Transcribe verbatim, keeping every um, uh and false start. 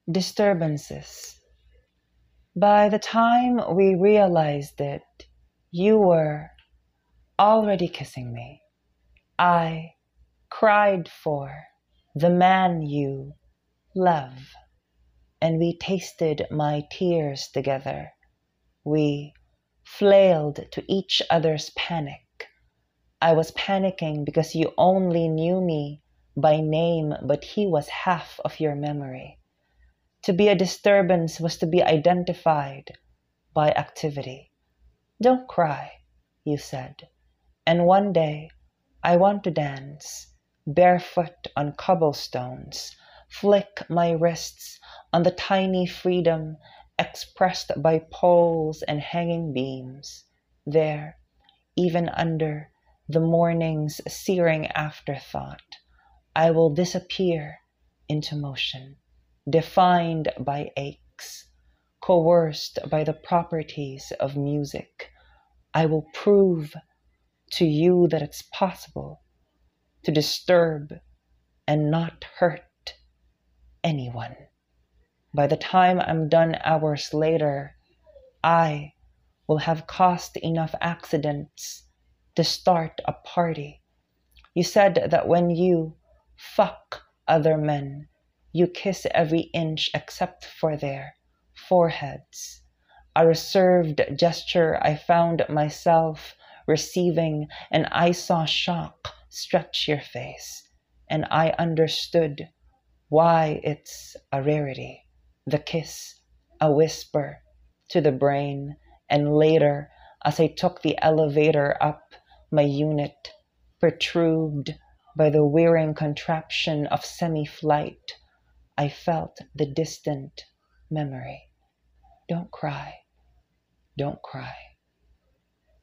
Disturbances. By the time we realized it, you were already kissing me. I cried for the man you love, and we tasted my tears together. We flailed to each other's panic. I was panicking because you only knew me by name, but he was half of your memory. To be a disturbance was to be identified by activity. Don't cry, you said. And one day, I want to dance, barefoot on cobblestones, flick my wrists on the tiny freedom expressed by poles and hanging beams. There, even under the morning's searing afterthought, I will disappear into motion, defined by aches, coerced by the properties of music. I will prove to you that it's possible to disturb and not hurt anyone. By the time I'm done hours later, I will have caused enough accidents to start a party. You said that when you fuck other men, you kiss every inch except for their foreheads. A reserved gesture I found myself receiving, and I saw shock stretch your face, and I understood why it's a rarity. The kiss, a whisper to the brain, and later, as I took the elevator up, my unit, perturbed by the wearing contraption of semi-flight, I felt the distant memory. Don't cry, don't cry.